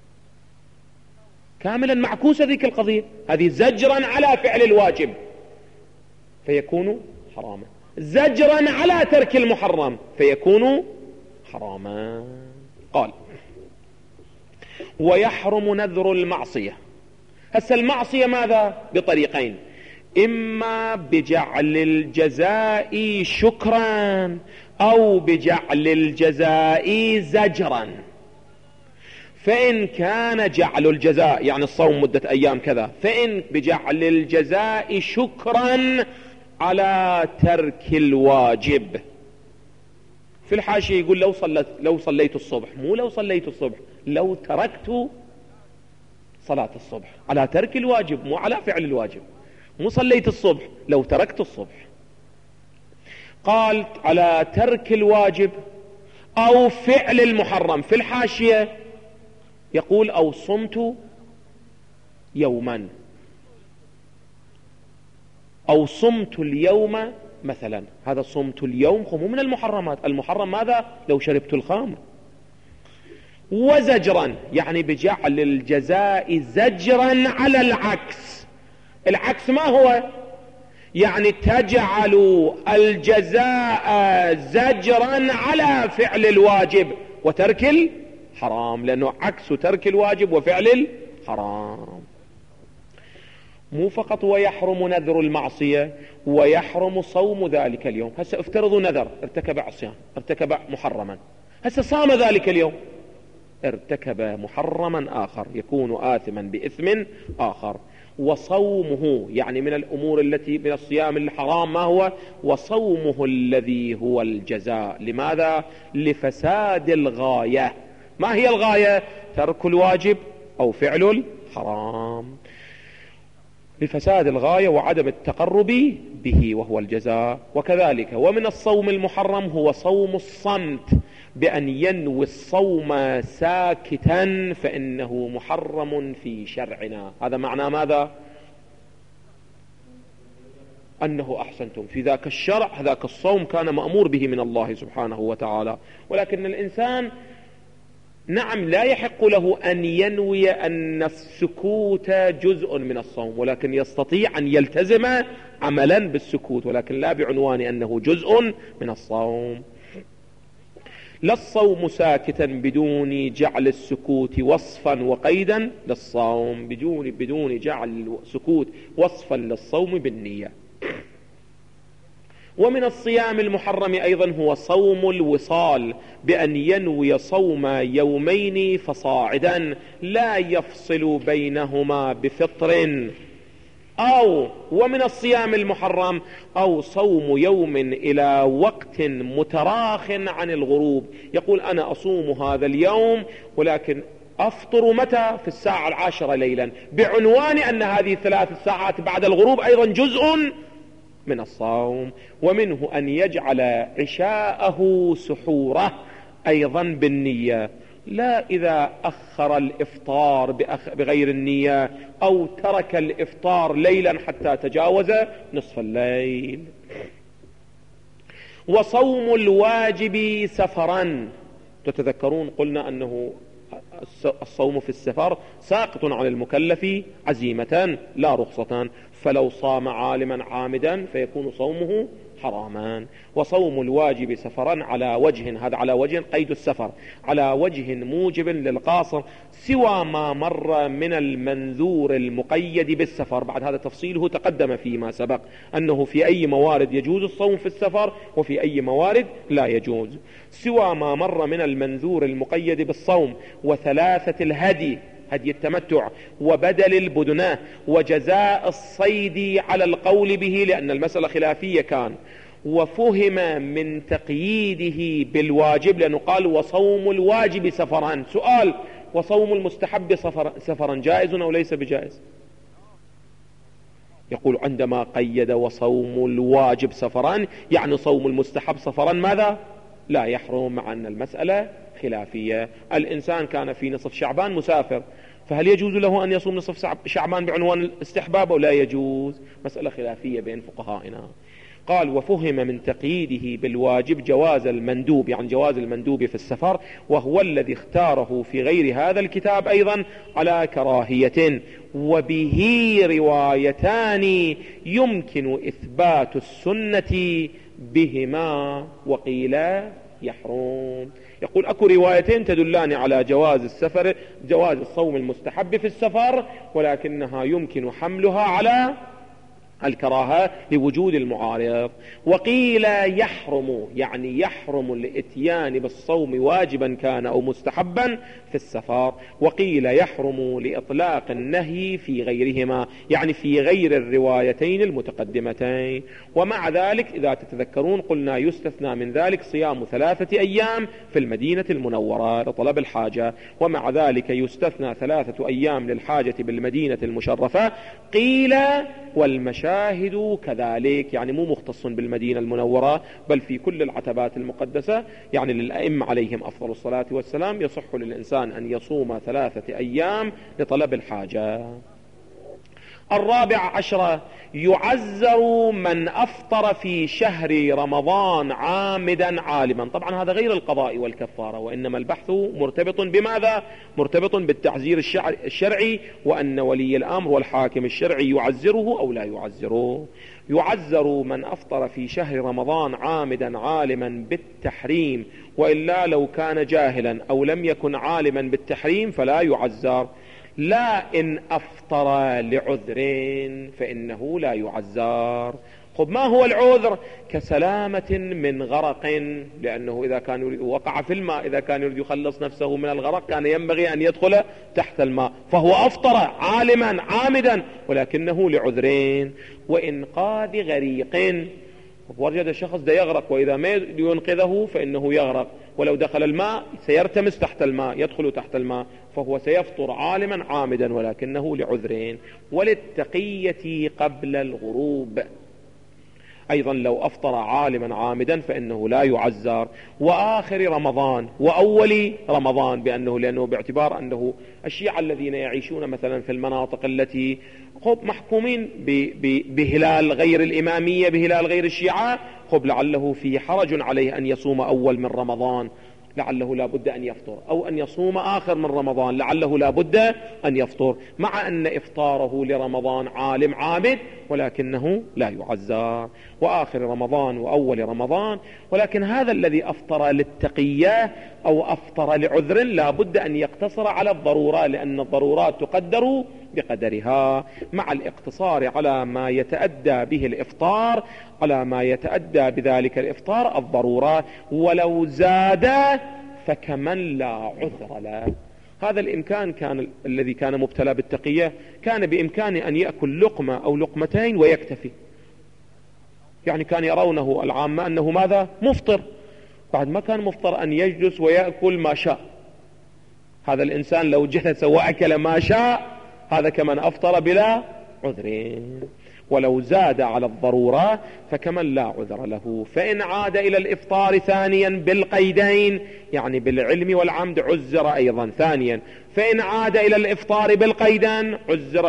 كاملا معكوسة ذيك القضية. هذه زجرا على فعل الواجب فيكون حراما، زجرا على ترك المحرم فيكون حراما. قال ويحرم نذر المعصية. هسه المعصية ماذا؟ بطريقين، إما بجعل الجزاء شكرا أو بجعل الجزاء زجرا. فإن كان جعل الجزاء يعني الصوم مدة أيام كذا، فإن بجعل الجزاء شكرا على ترك الواجب. في الحاشية يقول لو صليت الصبح، مو لو صليت الصبح، لو تركت صلاة الصبح، على ترك الواجب مو على فعل الواجب. مو صليت الصبح، لو تركت الصبح. قال على ترك الواجب أو فعل المحرم. في الحاشية يقول أو صمت يوما أو صمت اليوم مثلا. هذا صمت اليوم مو من المحرمات. المحرم ماذا؟ لو شربت الخمر. وزجرا يعني بجعل الجزاء زجرا على العكس. العكس ما هو؟ يعني تجعل الجزاء زجرا على فعل الواجب وترك الحرام، لأنه عكس ترك الواجب وفعل الحرام. مو فقط ويحرم نذر المعصية، ويحرم صوم ذلك اليوم. هسه افترضوا نذر، ارتكب عصيان، ارتكب محرما، هسه صام ذلك اليوم، ارتكب محرما آخر، يكون آثما بإثم آخر. وصومه يعني من الأمور التي من الصيام الحرام ما هو؟ وصومه الذي هو الجزاء. لماذا؟ لفساد الغاية. ما هي الغاية؟ ترك الواجب أو فعل الحرام، لفساد الغاية وعدم التقرب به وهو الجزاء. وكذلك ومن الصوم المحرم هو صوم الصمت، بأن ينوي الصوم ساكتا فإنه محرم في شرعنا. هذا معنى ماذا؟ أنه أحسنتم في ذاك الشرع، ذاك الصوم كان مأمور به من الله سبحانه وتعالى، ولكن الإنسان نعم لا يحق له أن ينوي أن السكوت جزء من الصوم، ولكن يستطيع أن يلتزم عملا بالسكوت، ولكن لا بعنوان أنه جزء من الصوم. لا الصوم ساكتا بدون جعل السكوت وصفا وقيدا للصوم، بدون جعل السكوت وصفا للصوم بالنية. ومن الصيام المحرم أيضا هو صوم الوصال، بأن ينوي صوم يومين فصاعدا لا يفصل بينهما بفطر. أو ومن الصيام المحرم أو صوم يوم إلى وقت متراخ عن الغروب، يقول أنا أصوم هذا اليوم ولكن أفطر متى؟ في الساعة 10 ليلا، بعنوان أن هذه 3 ساعات بعد الغروب أيضا جزء من الصوم. ومنه أن يجعل عشاءه سحوره أيضا بالنية، لا إذا أخر الإفطار بغير النية أو ترك الإفطار ليلا حتى تجاوز نصف الليل. وصوم الواجب سفرا، تتذكرون قلنا أنه الصوم في السفر ساقط عن المكلف عزيمة لا رخصة، فلو صام عالما عامدا فيكون صومه حراما. وصوم الواجب سفرا على وجه، هذا على وجه قيد السفر، على وجه موجب للقاصر سوى ما مر من المنذور المقيد بالسفر. بعد هذا تفصيله تقدم فيما سبق أنه في أي موارد يجوز الصوم في السفر وفي أي موارد لا يجوز. سوى ما مر من المنذور المقيد بالصوم، وثلاثة الهدي، هدي التمتع، وبدل البدنة، وجزاء الصيد على القول به، لأن المسألة خلافية كان. وفهم من تقييده بالواجب، لأنه قال وصوم الواجب سفران. سؤال: وصوم المستحب سفرا جائز أو ليس بجائز؟ يقول عندما قيد وصوم الواجب سفران يعني صوم المستحب سفرا ماذا؟ لا يحرم، مع أن المسألة خلافية. الإنسان كان في نصف شعبان مسافر، فهل يجوز له أن يصوم نصف شعبان بعنوان الاستحباب أو لا يجوز؟ مسألة خلافية بين فقهائنا. قال وفهم من تقييده بالواجب جواز المندوب، يعني جواز المندوب في السفر، وهو الذي اختاره في غير هذا الكتاب أيضا على كراهية. وبه روايتان يمكن إثبات السنة بهما، وقيل يحرم. يقول أكو روايتين تدلان على جواز السفر، جواز الصوم المستحب في السفر، ولكنها يمكن حملها على الكراهة لوجود المعارض. وقيل يحرم، يعني يحرم الاتيان بالصوم واجبا كان أو مستحبا في السفر. وقيل يحرم لإطلاق النهي في غيرهما، يعني في غير الروايتين المتقدمتين. ومع ذلك إذا تتذكرون قلنا يستثنى من ذلك صيام 3 أيام في المدينة المنورة لطلب الحاجة، ومع ذلك يستثنى 3 أيام للحاجة بالمدينة المشرفة. قيل والمشاهد كذلك، يعني مو مختص بالمدينة المنورة بل في كل العتبات المقدسة، يعني للأئمة عليهم أفضل الصلاة والسلام يصح للإنسان أن يصوم 3 أيام لطلب الحاجة. 14 يعزر من أفطر في شهر رمضان عامدا عالما. طبعا هذا غير القضاء والكفارة، وإنما البحث مرتبط بماذا؟ مرتبط بالتعزير الشرعي، وأن ولي الأمر والحاكم الشرعي يعزره أو لا يعزره. يعزر من أفطر في شهر رمضان عامدا عالما بالتحريم، وإلا لو كان جاهلا أو لم يكن عالما بالتحريم فلا يعزر، لا إن أفطر لعذر فإنه لا يعزر. خب ما هو العذر؟ كسلامة من غرق، لأنه إذا كان وقع في الماء، إذا كان يريد يخلص نفسه من الغرق كان ينبغي أن يدخل تحت الماء، فهو أفطر عالما عامدا ولكنه لعذرين. وإنقاذ غريق، وجد شخص ده يغرق وإذا ما ينقذه فإنه يغرق، ولو دخل الماء سيرتمس تحت الماء، يدخل تحت الماء، فهو سيفطر عالما عامدا ولكنه لعذرين. وللتقية قبل الغروب أيضا لو أفطر عالما عامدا فإنه لا يعزر. وآخر رمضان وأول رمضان، لأنه باعتبار أنه الشيعة الذين يعيشون مثلا في المناطق التي محكومين بهلال غير الإمامية، بهلال غير الشيعة، لعله في حرج عليه أن يصوم أول من رمضان، لعله لا بد أن يفطر، أو أن يصوم آخر من رمضان، لعله لا بد أن يفطر، مع أن إفطاره لرمضان عالم عابد ولكنه لا يعزر. وآخر رمضان وأول رمضان. ولكن هذا الذي أفطر للتقية أو أفطر لعذر لا بد أن يقتصر على الضرورة، لأن الضرورات تقدر بقدرها، مع الاقتصار على ما يتأدى به الإفطار، على ما يتأدى بذلك الإفطار الضرورة. ولو زاد فكمن لا عذر له. هذا الإمكان كان الذي كان مبتلى بالتقية كان بإمكانه أن يأكل لقمة أو لقمتين ويكتفي، يعني كان يرونه العامة أنه ماذا؟ مفطر. بعد ما كان مفطر أن يجلس ويأكل ما شاء. هذا الإنسان لو جلس وأكل ما شاء هذا كمن أفطر بلا عذرين. ولو زاد على الضرورة فكمن لا عذر له. فإن عاد إلى الإفطار ثانيا بالقيدين، يعني بالعلم والعمد، عزر أيضا ثانيا. فإن عاد إلى الإفطار بالقيدين عزر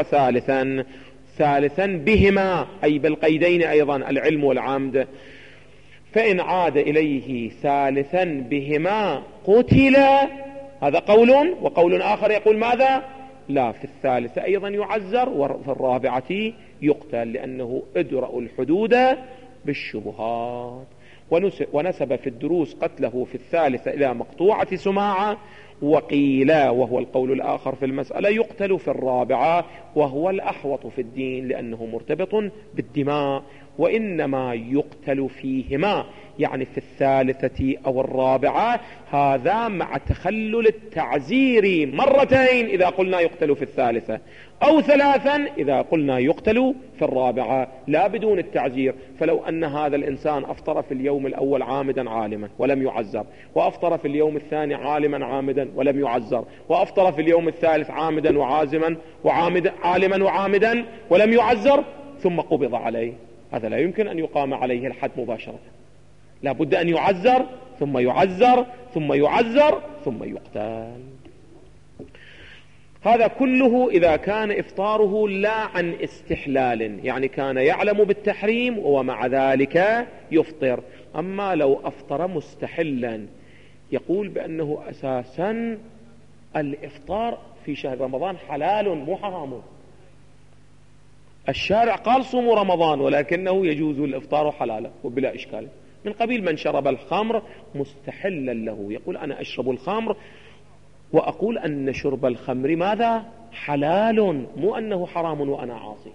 ثالثا بهما، أي بالقيدين أيضا العلم والعمد. فإن عاد إليه ثالثا بهما قتل. هذا قول. وقول آخر يقول ماذا؟ لا، في الثالثة أيضا يعزر، وفي الرابعة يقتل، لأنه ادرأ الحدود بالشبهات. ونسب في الدروس قتله في الثالثة إلى مقطوعة سماعة. وقيل، وهو القول الآخر في المسألة، يقتل في الرابعة، وهو الأحوط في الدين لأنه مرتبط بالدماء. وإنما يقتل فيهما، يعني في الثالثة أو الرابعة، هذا مع تخلل التعزير مرتين إذا قلنا يقتل في الثالثة، أو ثلاثا إذا قلنا يقتل في الرابعة، لا بدون التعزير. فلو أن هذا الإنسان أفطر في اليوم الأول عامدا عالما ولم يعزر، وأفطر في اليوم الثاني عالما ولم يعزر، وأفطر في اليوم الثالث عامدا عالما وعامدا ولم يعزر، ثم قبض عليه، هذا لا يمكن أن يقام عليه الحد مباشرة، لا بد أن يعزر ثم يعزر ثم يعزر ثم يقتل. هذا كله إذا كان إفطاره لا عن استحلال، يعني كان يعلم بالتحريم ومع ذلك يفطر. أما لو أفطر مستحلا، يقول بأنه أساسا الإفطار في شهر رمضان حلال مو حرام. الشارع قال صوموا رمضان، ولكنه يجوز الإفطار حلالا وبلا إشكال. من قبيل من شرب الخمر مستحلا له، يقول أنا أشرب الخمر وأقول أن شرب الخمر ماذا؟ حلال، مو أنه حرام وأنا عاصي.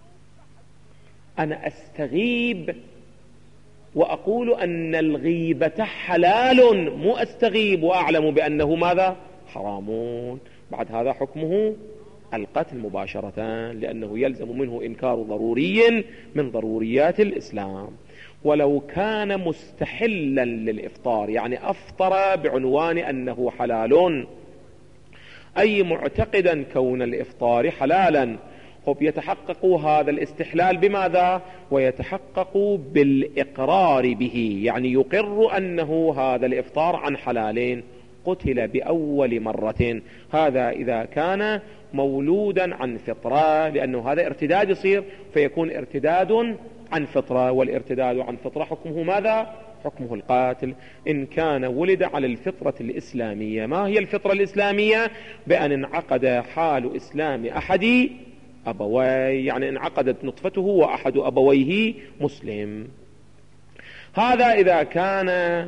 أنا أستغيب وأقول أن الغيبة حلال، مو أستغيب وأعلم بأنه ماذا؟ حرام. بعد هذا حكمه القتل مباشرة، لأنه يلزم منه إنكار ضروري من ضروريات الإسلام. ولو كان مستحلا للإفطار، يعني أفطر بعنوان أنه حلال، أي معتقدا كون الإفطار حلالا، يتحقق هذا الاستحلال بماذا؟ ويتحقق بالإقرار به، يعني يقر أنه هذا الإفطار عن حلالين، قتل بأول مرة. هذا إذا كان مولودا عن فطرة، لأنه هذا ارتداد يصير، فيكون ارتداد عن فطرة، والارتداد عن فطرة حكمه ماذا؟ حكمه القاتل. إن كان ولد على الفطرة الإسلامية. ما هي الفطرة الإسلامية؟ بأن انعقد حال إسلام أحد أبويه، يعني انعقدت نطفته وأحد أبويه مسلم. هذا إذا كان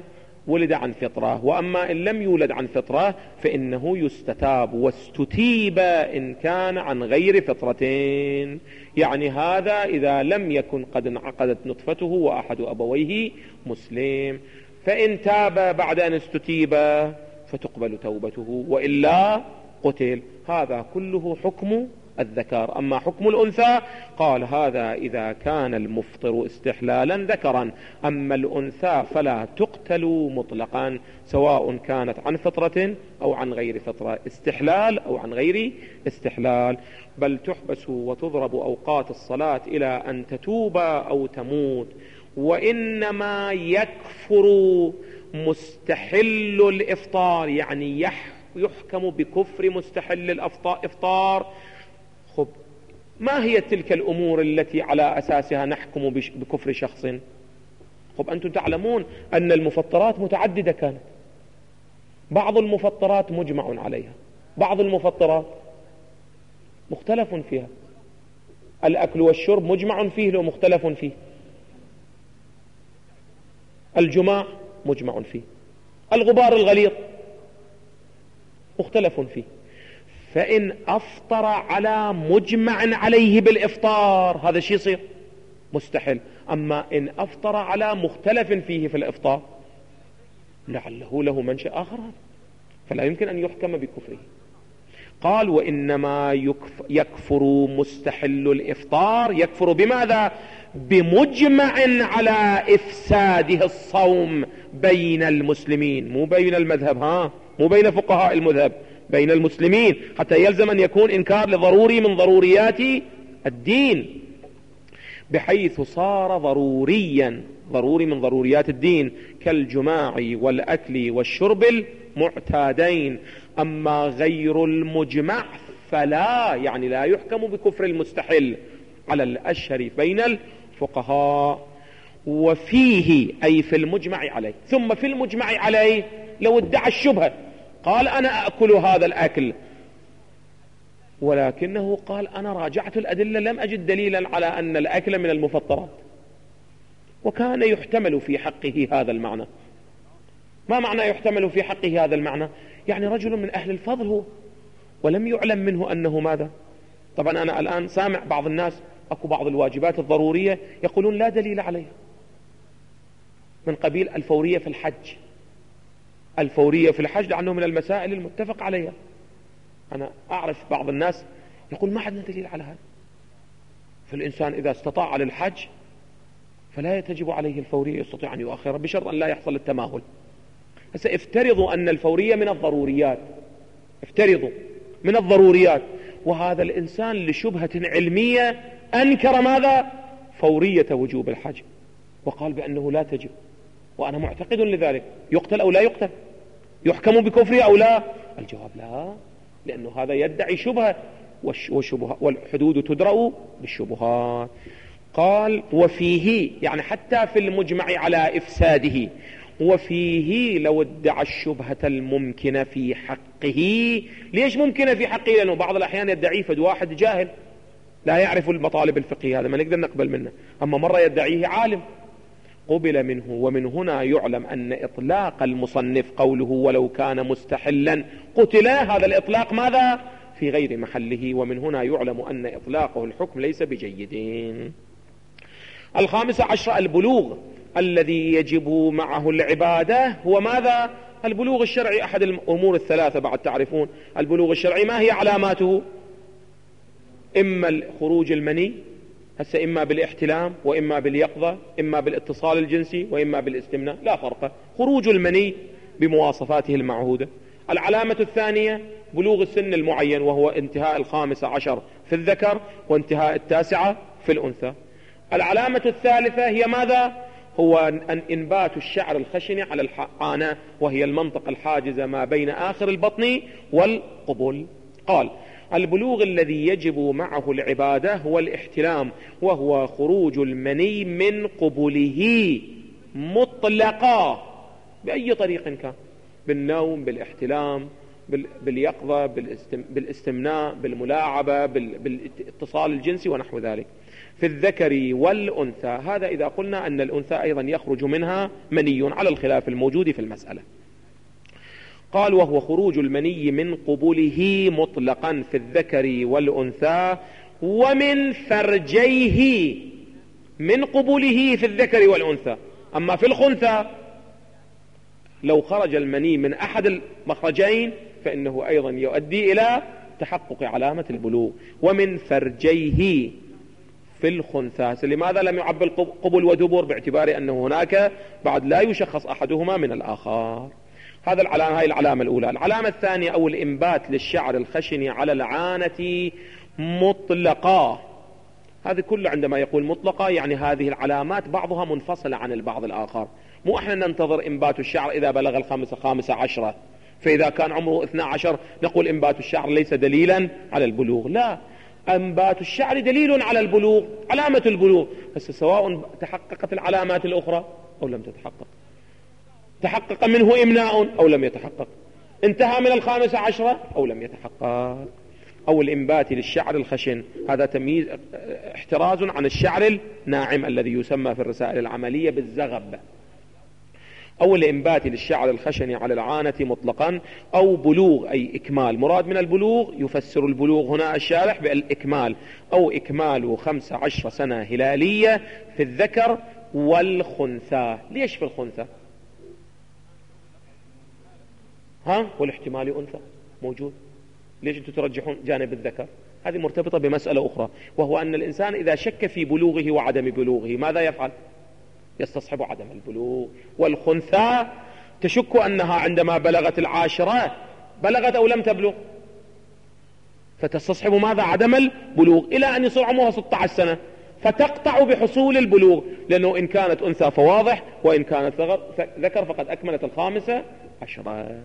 ولد عن فطرة، وأما إن لم يولد عن فطرة فإنه يستتاب واستتيب إن كان عن غير فطرتين. يعني هذا إذا لم يكن قد انعقدت نطفته وأحد أبويه مسلم، فإن تاب بعد أن استتيب فتقبل توبته، وإلا قتل. هذا كله حكم الذكر. أما حكم الأنثى قال هذا إذا كان المفطر استحلالا ذكرا، أما الأنثى فلا تقتل مطلقا سواء كانت عن فطرة أو عن غير فطرة، استحلال أو عن غير استحلال، بل تحبس وتضرب أوقات الصلاة إلى أن تتوب أو تموت. وإنما يكفر مستحل الإفطار، يعني يحكم بكفر مستحل الإفطار. خب، ما هي تلك الأمور التي على أساسها نحكم بكفر شخص؟ خب، أنتم تعلمون أن المفطرات متعددة كانت، بعض المفطرات مجمع عليها، بعض المفطرات مختلف فيها. الأكل والشرب مجمع فيه لو مختلف فيه، الجماع مجمع فيه، الغبار الغليظ مختلف فيه. فإن أفطر على مجمع عليه بالإفطار هذا شيء يصير مستحل. أما إن أفطر على مختلف فيه في الإفطار لعله له منشأ آخر، فلا يمكن أن يحكم بكفره. قال وإنما يكفر مستحل الإفطار. يكفر بماذا؟ بمجمع على إفساده الصوم بين المسلمين، مو بين المذهب، مو بين فقهاء المذهب، بين المسلمين، حتى يلزم أن يكون إنكار لضروري من ضروريات الدين، بحيث صار ضروريا، ضروري من ضروريات الدين، كالجماع والأكل والشرب المعتادين. أما غير المجمع فلا، يعني لا يحكم بكفر المستحل على الأشهر بين الفقهاء. وفيه أي في المجمع عليه. ثم في المجمع عليه لو ادعى الشبهة قال أنا أأكل هذا الأكل، ولكنه قال أنا راجعت الأدلة لم أجد دليلا على أن الأكل من المفطرات، وكان يحتمل في حقه هذا المعنى. ما معنى يحتمل في حقه هذا المعنى؟ يعني رجل من أهل الفضل هو، ولم يعلم منه أنه ماذا. طبعا أنا الآن سامع بعض الناس أكو بعض الواجبات الضرورية يقولون لا دليل عليها، من قبيل الفورية في الحج. الفورية في الحج لأنه من المسائل المتفق عليها. أنا أعرف بعض الناس يقول ما عندنا دليل على هذا، فالإنسان إذا استطاع للحج فلا تجب عليه الفورية، يستطيع أن يؤخرها بشرط أن لا يحصل التماهل. هسه افترضوا أن الفورية من الضروريات، افترضوا من الضروريات، وهذا الإنسان لشبهة علمية أنكر ماذا؟ فورية وجوب الحج، وقال بأنه لا تجب، وأنا معتقد لذلك، يقتل أو لا يقتل؟ يحكم بكفره أو لا؟ الجواب لا، لأنه هذا يدعي شبهة، والحدود تدرأ بالشبهات. قال وفيه، يعني حتى في المجمع على إفساده، وفيه لو ادعى الشبهة الممكنة في حقه. ليش ممكنة في حقه؟ لأنه بعض الأحيان يدعيه فد واحد جاهل لا يعرف المطالب الفقهية، هذا ما نقدر نقبل منه، أما مرة يدعيه عالم قبل منه. ومن هنا يعلم أن إطلاق المصنف قوله ولو كان مستحلا قتل، هذا الإطلاق ماذا؟ في غير محله. ومن هنا يعلم أن إطلاقه الحكم ليس بجيدين. 15 البلوغ الذي يجب معه العبادة هو ماذا؟ البلوغ الشرعي أحد الأمور الثلاثة. بعد تعرفون البلوغ الشرعي ما هي علاماته؟ إما خروج المني، هسه إما بالاحتلام، وإما باليقظة، إما بالاتصال الجنسي، وإما بالاستمناء، لا فرق. خروج المني بمواصفاته المعهودة. العلامة الثانية بلوغ السن المعين، وهو انتهاء 15 في الذكر وانتهاء 9 في الأنثى. العلامة الثالثة هي ماذا؟ هو أن إنبات الشعر الخشن على الحقانة، وهي المنطقة الحاجزة ما بين آخر البطن والقبل. قال البلوغ الذي يجب معه العبادة هو الاحتلام، وهو خروج المني من قبله مطلقا بأي طريق كان، بالنوم، بالاحتلام، باليقظة، بالاستمناء، بالملاعبة، بالاتصال الجنسي ونحو ذلك. في الذكر والأنثى، هذا إذا قلنا أن الأنثى أيضا يخرج منها مني على الخلاف الموجود في المسألة. قال: وهو خروج المني من قبله مطلقا في الذكر والأنثى ومن فرجيه، من قبله في الذكر والأنثى. أما في الخنثى لو خرج المني من أحد المخرجين فإنه أيضا يؤدي إلى تحقق علامة البلوغ. ومن فرجيه في الخنثى. لماذا لم يعبر قبل ودبر؟ باعتبار أنه هناك بعد لا يشخص أحدهما من الآخر. هذا العلامة، هاي العلامة الأولى. العلامة الثانية أو الإنبات للشعر الخشن على العانة مطلقا. هذه كله عندما يقول مطلقة يعني هذه العلامات بعضها منفصلة عن البعض الآخر. مو احنا ننتظر إنبات الشعر إذا بلغ الخامسة عشرة، فإذا كان عمره 12 نقول إنبات الشعر ليس دليلا على البلوغ. لا، إنبات الشعر دليل على البلوغ، علامة البلوغ، بس سواء تحققت العلامات الأخرى أو لم تتحقق، تحقق منه إمناء أو لم يتحقق، انتهى من 15 أو لم يتحقق. أو الإنبات للشعر الخشن، هذا تمييز، احتراز عن الشعر الناعم الذي يسمى في الرسائل العملية بالزغب. أو الإنبات للشعر الخشن على العانة مطلقا. أو بلوغ أي إكمال، مراد من البلوغ يفسر البلوغ هنا الشارح بالإكمال، أو إكمال 15 سنة هلالية في الذكر والخنثى. ليش في الخنثى؟ والاحتمال أنثى موجود، ليش أنتم ترجحون جانب الذكر؟ هذه مرتبطة بمسألة أخرى، وهو أن الإنسان إذا شك في بلوغه وعدم بلوغه ماذا يفعل؟ يستصحب عدم البلوغ. والخنثى تشك أنها عندما بلغت 10 بلغت أو لم تبلغ، فتستصحب ماذا؟ عدم البلوغ، إلى أن يصير عمرها 16 سنة فتقطع بحصول البلوغ، لأنه إن كانت أنثى فواضح، وإن كانت ذكر فقد أكملت 15.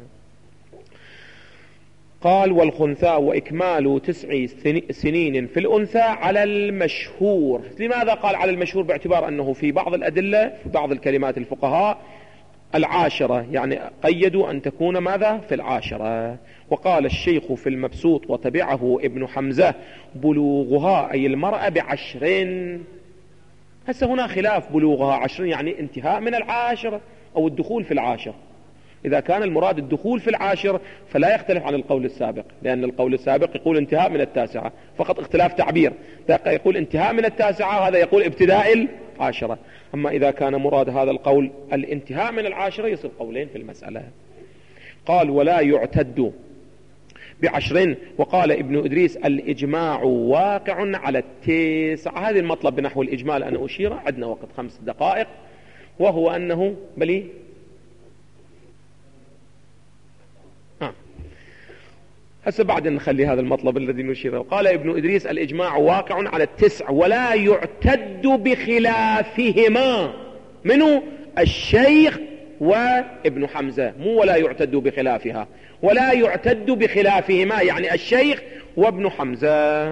قال: والخنثى وإكمال 9 سنين في الأنثى على المشهور. لماذا قال على المشهور؟ باعتبار أنه في بعض الأدلة، في بعض الكلمات الفقهاء 10، يعني قيدوا أن تكون ماذا؟ في 10. وقال الشيخ في المبسوط وتبعه ابن حمزة: بلوغها أي المرأة ب10. هسه هنا خلاف، بلوغها 10 يعني انتهاء من 10 أو الدخول في 10. إذا كان المراد الدخول في 10 فلا يختلف عن القول السابق، لأن القول السابق يقول انتهاء من 9، فقط اختلاف تعبير، يقول انتهاء من 9، هذا يقول ابتداء 10. أما إذا كان مراد هذا القول الانتهاء من 10 يصير قولين في المسألة. قال: ولا يعتد ب10. وقال ابن إدريس: الإجماع واقع على 9. هذه المطلب بنحو الإجمال أنا أشير، عندنا وقت 5 دقائق، وهو أنه بلي هسه بعد نخلي هذا المطلب الذي نشيره. قال ابن إدريس: الإجماع واقع على 9 ولا يعتد بخلافهما. منه الشيخ وابن حمزة، مو ولا يعتد بخلافها، ولا يعتد بخلافهما يعني الشيخ وابن حمزة،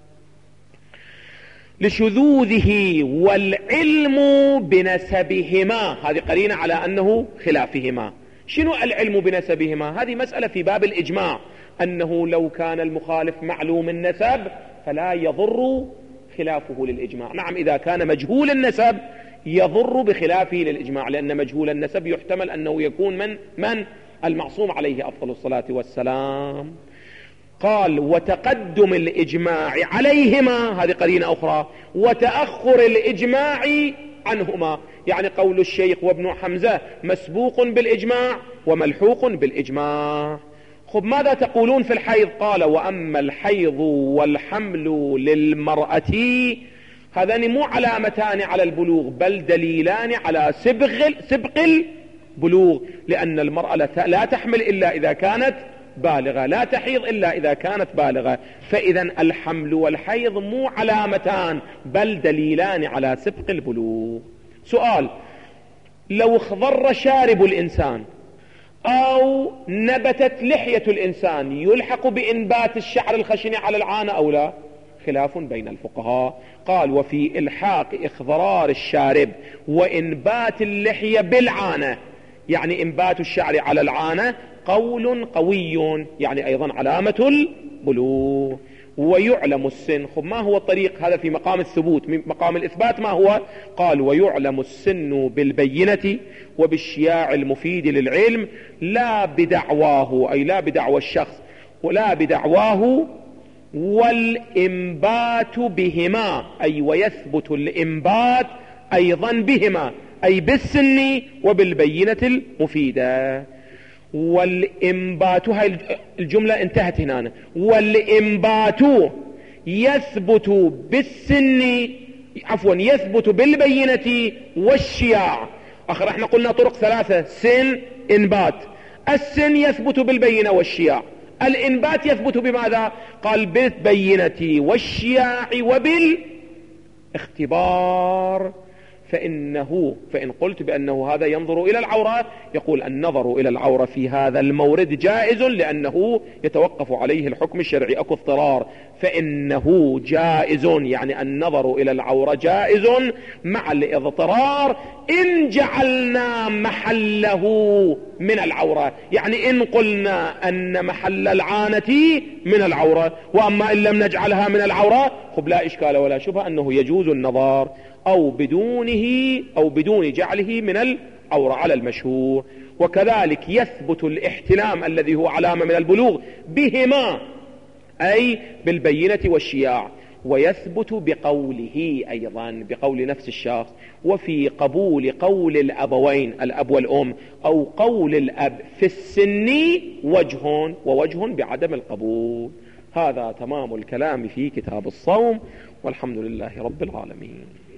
لشذوذه والعلم بنسبهما. هذه قرينة على أنه خلافهما. شنو العلم بنسبهما؟ هذه مسألة في باب الإجماع، أنه لو كان المخالف معلوم النسب فلا يضر خلافه للإجماع. نعم، إذا كان مجهول النسب يضر بخلافه للإجماع، لأن مجهول النسب يحتمل أنه يكون من المعصوم عليه أفضل الصلاة والسلام. قال: وتقدم الإجماع عليهما، هذه قرينة أخرى، وتأخر الإجماع عنهما، يعني قول الشيخ وابن حمزة مسبوق بالإجماع وملحوق بالإجماع. خب ماذا تقولون في الحيض؟ قال: وأما الحيض والحمل للمرأة، هذان مو علامتان على البلوغ بل دليلان على سبق البلوغ، لأن المرأة لا تحمل إلا إذا كانت بالغة، لا تحيض إلا إذا كانت بالغة، فإذا الحمل والحيض مو علامتان بل دليلان على سبق البلوغ. سؤال: لو اخضر شارب الإنسان أو نبتت لحية الإنسان يلحق بإنبات الشعر الخشن على العانة أو لا؟ خلاف بين الفقهاء. قال: وفي إلحاق إخضرار الشارب وإنبات اللحية بالعانة، يعني إنبات الشعر على العانة قول قوي، يعني أيضا علامة البلوغ. ويعلم السن. خب ما هو الطريق هذا في مقام الثبوت؟ مقام الإثبات ما هو؟ قال ويعلم السن بالبينة وبالشياع المفيد للعلم، لا بدعواه، أي لا بدعوى الشخص ولا بدعواه، والإنبات بهما، أي ويثبت الإنبات أيضا بهما، أي بالسن وبالبينة المفيدة. والإنبات، هاي الجملة انتهت هنا. والإنبات يثبت بالسن، عفوا يثبت بالبينة والشياع. آخر احنا قلنا طرق ثلاثة: سن، إنبات. السن يثبت بالبينة والشياع، الإنبات يثبت بماذا؟ قال بالبينة والشياع وبالاختبار. فإن قلت بأنه هذا ينظر إلى العورة، يقول النظر إلى العورة في هذا المورد جائز لأنه يتوقف عليه الحكم الشرعي، أكو اضطرار، فإنه جائز، يعني النظر إلى العورة جائز مع الاضطرار إن جعلنا محله من العورة، يعني إن قلنا أن محل العانة من العورة، وأما إن لم نجعلها من العورة خب لا إشكال ولا شبهة أنه يجوز النظر أو بدون جعله من العورة على المشهور. وكذلك يثبت الاحتلام الذي هو علامة من البلوغ بهما، أي بالبينة والشياع، ويثبت بقوله أيضا، بقول نفس الشخص. وفي قبول قول الأبوين، الأب والأم، أو قول الأب في السن ووجه بعدم القبول. هذا تمام الكلام في كتاب الصوم، والحمد لله رب العالمين.